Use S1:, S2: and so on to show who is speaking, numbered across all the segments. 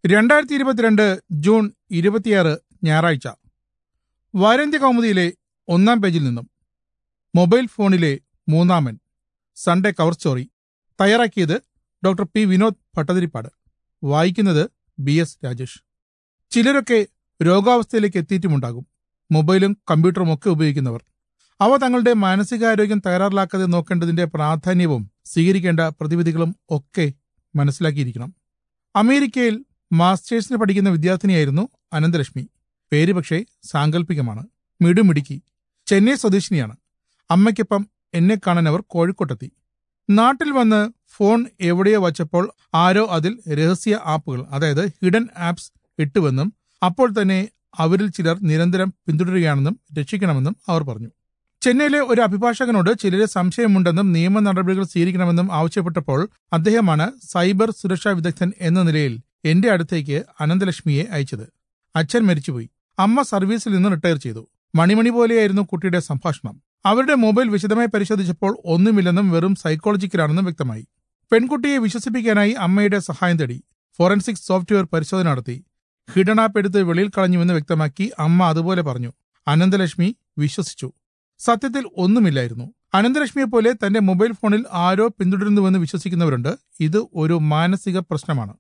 S1: 2022 June 26 ഞായറാഴ്ച. വാരാന്ത്യ കൗമുദിയിലെ ഒന്നാം പേജിൽ നിന്നും മൊബൈൽ ഫോണിലെ മൂന്നാമൻ സൺഡേ കവർ സ്റ്റോറി. തയ്യാറാക്കിയത് ഡോക്ടർ പി വിനോദ് ഭട്ടതിരിപ്പാട്. വായിക്കുന്നത് BS രാജേഷ്. ചിലരൊക്കെ രോഗാവസ്ഥയിലേക്ക് എത്തിയിട്ടുമുണ്ടാകും. മൊബൈലും കമ്പ്യൂട്ടറും ഒക്കെ ഉപയോഗിക്കുന്നവർ. അവ തങ്ങളുടെ മാനസികാരോഗ്യം തകരാറിലാക്കാതെ നോക്കേണ്ടതിന്റെ പ്രാധാന്യവും സ്വീകരിക്കേണ്ട പ്രതിവിധികളും ഒക്കെ മനസ്സിലാക്കിയിരിക്കണം. അമേരിക്കയിൽ മാസ്റ്റേഴ്സിന് പഠിക്കുന്ന വിദ്യാർത്ഥിനിയായിരുന്നു അനന്തലക്ഷ്മി. പേര് പക്ഷേ സാങ്കല്പികമാണ്. മിടുമിടുക്കി. ചെന്നൈ സ്വദേശിനിയാണ്. അമ്മയ്ക്കൊപ്പം എന്നെ കാണാൻ അവർ കോഴിക്കോട്ടെത്തി. നാട്ടിൽ വന്ന് ഫോൺ എവിടെയോ വച്ചപ്പോൾ ആരോ അതിൽ രഹസ്യ ആപ്പുകൾ, അതായത് ഹിഡൻ ആപ്സ് ഇട്ടുവെന്നും അപ്പോൾ തന്നെ അവരിൽ ചിലർ നിരന്തരം പിന്തുടരുകയാണെന്നും രക്ഷിക്കണമെന്നും അവർ പറഞ്ഞു. ചെന്നൈയിലെ ഒരു അഭിഭാഷകനോട് ചിലരെ സംശയമുണ്ടെന്നും നിയമ നടപടികൾ സ്വീകരിക്കണമെന്നും ആവശ്യപ്പെട്ടപ്പോൾ അദ്ദേഹമാണ് സൈബർ സുരക്ഷാ വിദഗ്ധൻ എന്ന നിലയിൽ എന്റെ അടുത്തേക്ക് അനന്തലക്ഷ്മിയെ അയച്ചത്. അച്ഛൻ മരിച്ചുപോയി. അമ്മ സർവീസിൽ നിന്ന് റിട്ടയർ ചെയ്തു. മണിമണി പോലെയായിരുന്നു കുട്ടിയുടെ സംഭാഷണം. അവരുടെ മൊബൈൽ വിശദമായി പരിശോധിച്ചപ്പോൾ ഒന്നുമില്ലെന്നും വെറും സൈക്കോളജിക്കലാണെന്നും വ്യക്തമായി. പെൺകുട്ടിയെ വിശ്വസിപ്പിക്കാനായി അമ്മയുടെ സഹായം തേടി. ഫോറൻസിക് സോഫ്റ്റ്വെയർ പരിശോധന നടത്തി. ഹിഡൻ ആപ്പ് എടുത്ത് വെളിയിൽ കളഞ്ഞുവെന്ന് വ്യക്തമാക്കി. അമ്മ അതുപോലെ പറഞ്ഞു. അനന്തലക്ഷ്മി വിശ്വസിച്ചു. സത്യത്തിൽ ഒന്നുമില്ലായിരുന്നു. അനന്തലക്ഷ്മിയെപ്പോലെ തന്റെ മൊബൈൽ ഫോണിൽ ആരോ പിന്തുടരുന്നുവെന്ന് വിശ്വസിക്കുന്നവരുണ്ട്. ഇത് ഒരു മാനസിക പ്രശ്നമാണ്.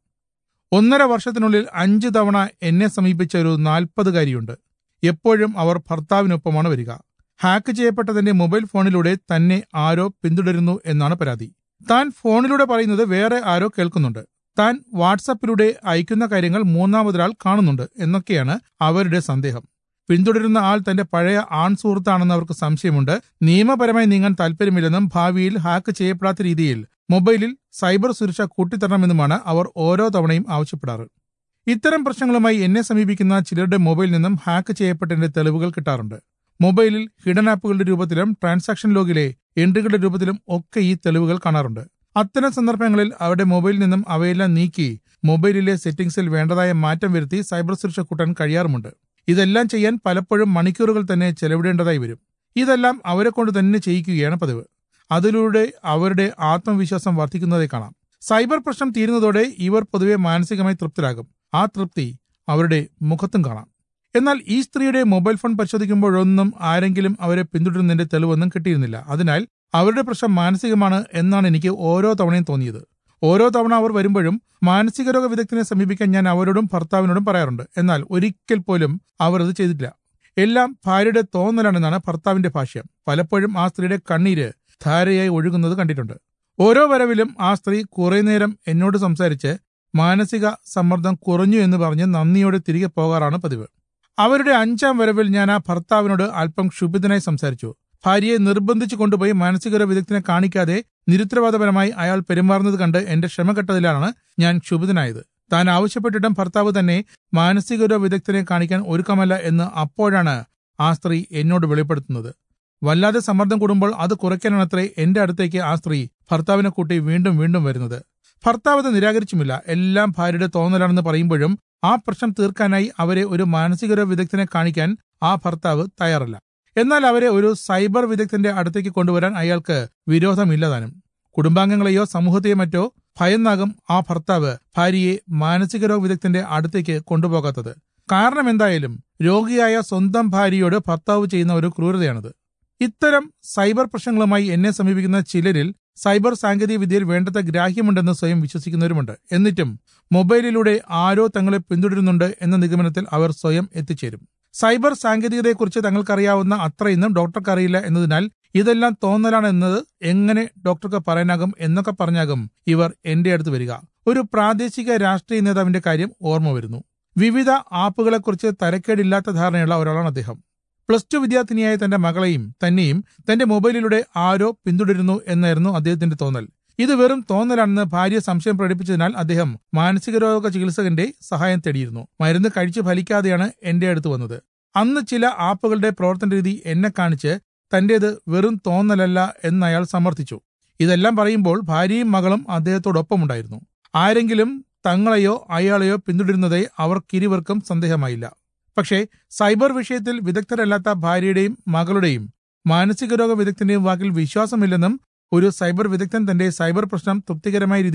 S1: 1.5 വർഷത്തിനുള്ളിൽ 5 തവണ എന്നെ സമീപിച്ച ഒരു 40-കാരിയുണ്ട്. എപ്പോഴും അവർ ഭർത്താവിനൊപ്പമാണ് വരിക. ഹാക്ക് ചെയ്യപ്പെട്ട തന്റെ മൊബൈൽ ഫോണിലൂടെ തന്നെ ആരോ പിന്തുടരുന്നു എന്നാണ് പരാതി. താൻ ഫോണിലൂടെ പറയുന്നത് വേറെ ആരോ കേൾക്കുന്നുണ്ട്. താൻ വാട്സാപ്പിലൂടെ അയക്കുന്ന കാര്യങ്ങൾ മൂന്നാമതൊരാൾ കാണുന്നുണ്ട് എന്നൊക്കെയാണ് അവരുടെ സന്ദേഹം. പിന്തുടരുന്ന ആൾ തന്റെ പഴയ ആൺ സുഹൃത്താണെന്ന് അവർക്ക് സംശയമുണ്ട്. നിയമപരമായി നീങ്ങാൻ താല്പര്യമില്ലെന്നും ഭാവിയിൽ ഹാക്ക് ചെയ്യപ്പെടാത്ത രീതിയിൽ മൊബൈലിൽ സൈബർ സുരക്ഷ കൂട്ടിത്തരണമെന്നുമാണ് അവർ ഓരോ തവണയും ആവശ്യപ്പെടാറ്. ഇത്തരം പ്രശ്നങ്ങളുമായി എന്നെ സമീപിക്കുന്ന ചിലരുടെ മൊബൈലിൽ നിന്നും ഹാക്ക് ചെയ്യപ്പെട്ടതിന്റെ തെളിവുകൾ കിട്ടാറുണ്ട്. മൊബൈലിൽ ഹിഡൻ ആപ്പുകളുടെ രൂപത്തിലും ട്രാൻസാക്ഷൻ ലോഗിലെ എൻട്രികളുടെ രൂപത്തിലും ഒക്കെ ഈ തെളിവുകൾ കാണാറുണ്ട്. അത്തരം സന്ദർഭങ്ങളിൽ അവരുടെ മൊബൈലിൽ നിന്നും അവയെല്ലാം നീക്കി മൊബൈലിലെ സെറ്റിംഗ്സിൽ വേണ്ടതായ മാറ്റം വരുത്തി സൈബർ സുരക്ഷ കൂട്ടാൻ കഴിയാറുമുണ്ട്. ഇതെല്ലാം ചെയ്യാൻ പലപ്പോഴും മണിക്കൂറുകൾ തന്നെ ചെലവിടേണ്ടതായി വരും. ഇതെല്ലാം അവരെ കൊണ്ട് തന്നെ ചെയ്യിക്കുകയാണ് പതിവ്. അതിലൂടെ അവരുടെ ആത്മവിശ്വാസം വർദ്ധിക്കുന്നതായി കാണാം. സൈബർ പ്രശ്നം തീരുന്നതോടെ ഇവർ പൊതുവെ മാനസികമായി തൃപ്തരാകും. ആ തൃപ്തി അവരുടെ മുഖത്തും കാണാം. എന്നാൽ ഈ സ്ത്രീയുടെ മൊബൈൽ ഫോൺ പരിശോധിക്കുമ്പോഴൊന്നും ആരെങ്കിലും അവരെ പിന്തുടരുന്നതിന്റെ തെളിവൊന്നും കിട്ടിയിരുന്നില്ല. അതിനാൽ അവരുടെ പ്രശ്നം മാനസികമാണ് എന്നാണ് എനിക്ക് ഓരോ തവണയും തോന്നിയത്. ഓരോ തവണ അവർ വരുമ്പോഴും മാനസികരോഗ വിദഗ്ധനെ സമീപിക്കാൻ ഞാൻ അവരോടും ഭർത്താവിനോടും പറയാറുണ്ട്. എന്നാൽ ഒരിക്കൽ പോലും അവർ അത് ചെയ്തിട്ടില്ല. എല്ലാം ഭാര്യയുടെ തോന്നലാണെന്നാണ് ഭർത്താവിന്റെ ഭാഷ്യം. പലപ്പോഴും ആ സ്ത്രീയുടെ കണ്ണീര് ധാരയായി ഒഴുകുന്നത് കണ്ടിട്ടുണ്ട്. ഓരോ വരവിലും ആ സ്ത്രീ കുറെ നേരം എന്നോട് സംസാരിച്ച് മാനസിക സമ്മർദ്ദം കുറഞ്ഞു എന്ന് പറഞ്ഞ് നന്ദിയോടെ തിരികെ പോകാറാണ് പതിവ്. അവരുടെ 5ാം വരവിൽ ഞാൻ ആ ഭർത്താവിനോട് അല്പം ക്ഷുഭിതനായി സംസാരിച്ചു. ഭാര്യയെ നിർബന്ധിച്ചു കൊണ്ടുപോയി മാനസികരോഗ വിദഗ്ധനെ കാണിക്കാതെ നിരുത്തരവാദപരമായി അയാൾ പെരുമാറുന്നത് കണ്ട് എന്റെ ക്ഷമ കെട്ടതിലാണ് ഞാൻ ക്ഷുഭിതനായത്. താൻ ആവശ്യപ്പെട്ടിട്ടും ഭർത്താവ് തന്നെ മാനസികരോഗ വിദഗ്ധനെ കാണിക്കാൻ ഒരുക്കമല്ല എന്ന് അപ്പോഴാണ് ആ സ്ത്രീ എന്നോട് വെളിപ്പെടുത്തുന്നത്. വല്ലാതെ സമ്മർദ്ദം കൂടുമ്പോൾ അത് കുറയ്ക്കാനാണത്രേ എന്റെ അടുത്തേക്ക് ആ സ്ത്രീ ഭർത്താവിനെ കൂട്ടി വീണ്ടും വീണ്ടും വരുന്നത്. ഭർത്താവ് അത് നിരാകരിച്ചുമില്ല. എല്ലാം ഭാര്യയുടെ തോന്നലാണെന്ന് പറയുമ്പോഴും ആ പ്രശ്നം തീർക്കാനായി അവരെ ഒരു മാനസികരോഗ വിദഗ്ധനെ കാണിക്കാൻ ആ ഭർത്താവ് തയ്യാറല്ല. എന്നാൽ അവരെ ഒരു സൈബർ വിദഗ്ധന്റെ അടുത്തേക്ക് കൊണ്ടുവരാൻ അയാൾക്ക് വിരോധമില്ലതാനും. കുടുംബാംഗങ്ങളെയോ സമൂഹത്തെയോ മറ്റോ ഭയന്നാകും ആ ഭർത്താവ് ഭാര്യയെ മാനസികരോഗ വിദഗ്ധന്റെ അടുത്തേക്ക് കൊണ്ടുപോകാത്തത്. കാരണം എന്തായാലും രോഗിയായ സ്വന്തം ഭാര്യയോട് ഭർത്താവ് ചെയ്യുന്ന ഒരു ക്രൂരതയാണത്. ഇത്തരം സൈബർ പ്രശ്നങ്ങളുമായി എന്നെ സമീപിക്കുന്ന ചിലരിൽ സൈബർ സാങ്കേതിക വിദ്യയിൽ വേണ്ടത്ര ഗ്രാഹ്യമുണ്ടെന്ന് സ്വയം വിശ്വസിക്കുന്നവരുമുണ്ട്. എന്നിട്ടും മൊബൈലിലൂടെ ആരോ തങ്ങളെ പിന്തുടരുന്നുണ്ട് എന്ന നിഗമനത്തിൽ അവർ സ്വയം എത്തിച്ചേരും. സൈബർ സാങ്കേതികതയെക്കുറിച്ച് തങ്ങൾക്കറിയാവുന്ന അത്രയൊന്നും ഡോക്ടർക്ക് അറിയില്ല എന്നതിനാൽ ഇതെല്ലാം തോന്നലാണ് എന്നത് എങ്ങനെ ഡോക്ടർക്ക് പറയാനാകും എന്നൊക്കെ പറഞ്ഞാകും ഇവർ എന്റെ അടുത്ത് വരിക. ഒരു പ്രാദേശിക രാഷ്ട്രീയ നേതാവിന്റെ കാര്യം ഓർമ്മ വരുന്നു. വിവിധ ആപ്പുകളെക്കുറിച്ച് തരക്കേടില്ലാത്ത ധാരണയുള്ള ഒരാളാണ് അദ്ദേഹം. +2 വിദ്യാർത്ഥിനിയായ തന്റെ മകളെയും തന്നെയും തന്റെ മൊബൈലിലൂടെ ആരോ പിന്തുടരുന്നു എന്നായിരുന്നു അദ്ദേഹത്തിന്റെ തോന്നൽ. ഇത് വെറും തോന്നലാണെന്ന് ഭാര്യ സംശയം പ്രകടിപ്പിച്ചതിനാൽ അദ്ദേഹം മാനസികരോഗ ചികിത്സകന്റെ സഹായം തേടിയിരുന്നു. മരുന്ന് കഴിച്ച് ഫലിക്കാതെയാണ് എന്റെ അടുത്ത് വന്നത്. അന്ന് ചില ആപ്പുകളുടെ പ്രവർത്തന രീതി എന്നെ കാണിച്ച് തന്റേത് വെറും തോന്നലല്ല എന്നയാൾ സമർത്ഥിച്ചു. ഇതെല്ലാം പറയുമ്പോൾ ഭാര്യയും മകളും അദ്ദേഹത്തോടൊപ്പമുണ്ടായിരുന്നു. ആരെങ്കിലും തങ്ങളെയോ അയാളെയോ പിന്തുടരുന്നതായി അവർക്കിരുവർക്കും സന്ദേഹമായില്ല. പക്ഷേ സൈബർ വിഷയത്തിൽ വിദഗ്ധരല്ലാത്ത ഭാര്യയുടെയും മകളുടെയും മാനസികരോഗ വിദഗ്ധന്റെയും വാക്കിൽ വിശ്വാസമില്ലെന്നും ഒരു സൈബർ വിദഗ്ധൻ തന്റെ സൈബർ പ്രശ്നം തൃപ്തികരമായ രീതിയിൽ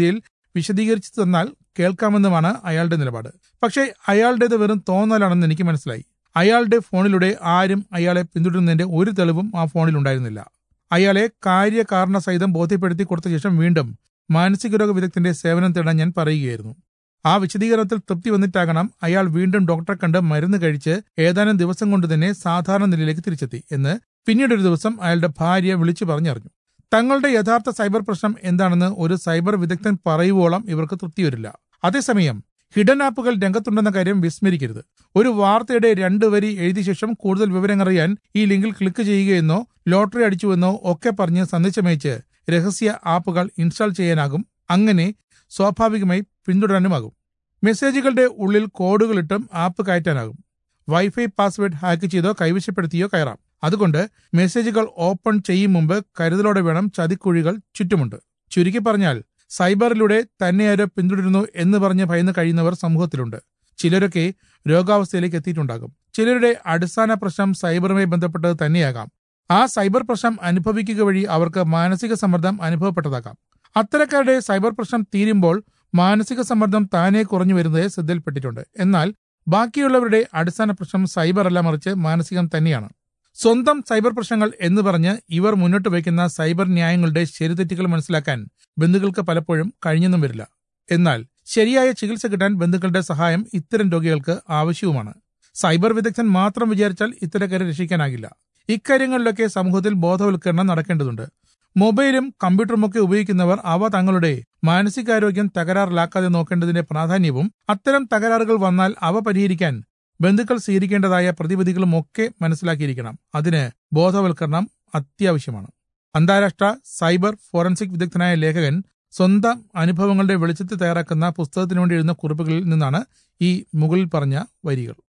S1: വിശദീകരിച്ചു തന്നാൽ കേൾക്കാമെന്നുമാണ് അയാളുടെ നിലപാട്. പക്ഷേ അയാളുടേത് വെറും തോന്നലാണെന്ന് എനിക്ക് മനസ്സിലായി. അയാളുടെ ഫോണിലൂടെ ആരും അയാളെ പിന്തുടരുന്നതിന്റെ ഒരു തെളിവും ആ ഫോണിൽ ഉണ്ടായിരുന്നില്ല. അയാളെ കാര്യകാരണ സഹിതം ബോധ്യപ്പെടുത്തി കൊടുത്ത ശേഷം വീണ്ടും മാനസികരോഗ വിദഗ്ധന്റെ സേവനം തേടാൻ ഞാൻ പറയുകയായിരുന്നു. ആ വിശദീകരണത്തിൽ തൃപ്തി വന്നിട്ടാകണം അയാൾ വീണ്ടും ഡോക്ടറെ കണ്ട് മരുന്ന് കഴിച്ച് ഏതാനും ദിവസം കൊണ്ട് തന്നെ സാധാരണ നിലയിലേക്ക് തിരിച്ചെത്തി എന്ന് പിന്നീടൊരു ദിവസം അയാളുടെ ഭാര്യ വിളിച്ചു പറഞ്ഞറിഞ്ഞു. തങ്ങളുടെ യഥാർത്ഥ സൈബർ പ്രശ്നം എന്താണെന്ന് ഒരു സൈബർ വിദഗ്ധൻ പറയുവോളം ഇവർക്ക് തൃപ്തി വരില്ല. അതേസമയം ഹിഡൻ ആപ്പുകൾ രംഗത്തുണ്ടെന്ന കാര്യം വിസ്മരിക്കരുത്. ഒരു വാർത്തയുടെ 2 വരി എഴുതിയ ശേഷം കൂടുതൽ വിവരങ്ങളറിയാൻ ഈ ലിങ്കിൽ ക്ലിക്ക് ചെയ്യുകയെന്നോ ലോട്ടറി അടിച്ചുവെന്നോ ഒക്കെ പറഞ്ഞ് സന്ദേശമയച്ച് രഹസ്യ ആപ്പുകൾ ഇൻസ്റ്റാൾ ചെയ്യാനാകും. അങ്ങനെ സ്വാഭാവികമായി പിന്തുടരാനുമാകും. മെസ്സേജുകളുടെ ഉള്ളിൽ കോഡുകളിട്ടും ആപ്പ് കയറ്റാനാകും. വൈഫൈ പാസ്വേഡ് ഹാക്ക് ചെയ്തോ കൈവശപ്പെടുത്തിയോ കയറാം. അതുകൊണ്ട് മെസ്സേജുകൾ ഓപ്പൺ ചെയ്യും മുമ്പ് കരുതലോടെ വേണം. ചതിക്കുഴികൾ ചുറ്റുമുണ്ട്. ചുരുക്കി പറഞ്ഞാൽ സൈബറിലൂടെ തന്നെ ആരോ പിന്തുടരുന്നു എന്ന് പറഞ്ഞ് ഭയന്ന് കഴിയുന്നവർ സമൂഹത്തിലുണ്ട്. ചിലരൊക്കെ രോഗാവസ്ഥയിലേക്ക് എത്തിയിട്ടുണ്ടാകും. ചിലരുടെ അടിസ്ഥാന പ്രശ്നം സൈബറുമായി ബന്ധപ്പെട്ടത് തന്നെയാകാം. ആ സൈബർ പ്രശ്നം അനുഭവിക്കുക വഴി അവർക്ക് മാനസിക സമ്മർദ്ദം അനുഭവപ്പെട്ടതാകാം. അത്തരക്കാരുടെ സൈബർ പ്രശ്നം തീരുമ്പോൾ മാനസിക സമ്മർദ്ദം താനെ കുറഞ്ഞു വരുന്നത് ശ്രദ്ധയിൽപ്പെട്ടിട്ടുണ്ട്. എന്നാൽ ബാക്കിയുള്ളവരുടെ അടിസ്ഥാന പ്രശ്നം സൈബർ അല്ല, മറിച്ച് മാനസികം തന്നെയാണ്. സ്വന്തം സൈബർ പ്രശ്നങ്ങൾ എന്ന് പറഞ്ഞ് ഇവർ മുന്നോട്ട് വയ്ക്കുന്ന സൈബർ ന്യായങ്ങളുടെ ശരിതെറ്റുകൾ മനസ്സിലാക്കാൻ ബന്ധുക്കൾക്ക് പലപ്പോഴും കഴിഞ്ഞെന്നും വരില്ല. എന്നാൽ ശരിയായ ചികിത്സ കിട്ടാൻ ബന്ധുക്കളുടെ സഹായം ഇത്തരം രോഗികൾക്ക് ആവശ്യവുമാണ്. സൈബർ വിദഗ്ധൻ മാത്രം വിചാരിച്ചാൽ ഇത്തരക്കാരെ രക്ഷിക്കാനാകില്ല. ഇക്കാര്യങ്ങളിലൊക്കെ സമൂഹത്തിൽ ബോധവൽക്കരണം നടക്കേണ്ടതുണ്ട്. മൊബൈലും കമ്പ്യൂട്ടറുമൊക്കെ ഉപയോഗിക്കുന്നവർ അവ തങ്ങളുടെ മാനസികാരോഗ്യം തകരാറിലാക്കാതെ നോക്കേണ്ടതിന്റെ പ്രാധാന്യവും അത്തരം തകരാറുകൾ വന്നാൽ അവ പരിഹരിക്കാൻ ബന്ധുക്കൾ സ്വീകരിക്കേണ്ടതായ പ്രതിവിധികളും ഒക്കെ മനസ്സിലാക്കിയിരിക്കണം. അതിന് ബോധവൽക്കരണം അത്യാവശ്യമാണ്. അന്താരാഷ്ട്ര സൈബർ ഫോറൻസിക് വിദഗ്ധനായ ലേഖകൻ സ്വന്തം അനുഭവങ്ങളുടെ വെളിച്ചത്തിൽ തയ്യാറാക്കുന്ന പുസ്തകത്തിനു വേണ്ടി എഴുതുന്ന കുറിപ്പുകളിൽ നിന്നാണ് ഈ മുകളിൽ പറഞ്ഞ വരികൾ.